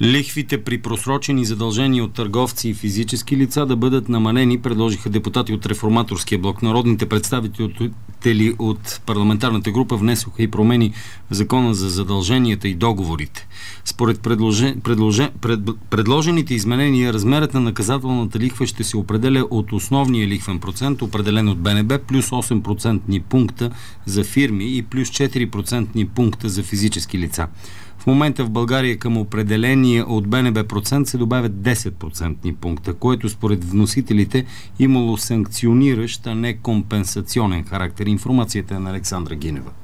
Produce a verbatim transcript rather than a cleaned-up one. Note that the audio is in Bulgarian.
Лихвите при просрочени задължения от търговци и физически лица да бъдат намалени, предложиха депутати от Реформаторския блок. Народните представители от парламентарната група внесоха и промени в Закона за задълженията и договорите. Според предложен, предложен, пред, предложените изменения, размерът на наказателната лихва ще се определя от основния лихвен процент, определен от БНБ, плюс осем процентни пункта за фирми и плюс четири процентни пункта за физически лица. В момента в България към определения от БНБ процент се добавят десет процентни пункта, което според вносителите имало санкциониращ, а не компенсационен характер. Информацията е на Александра Гинева.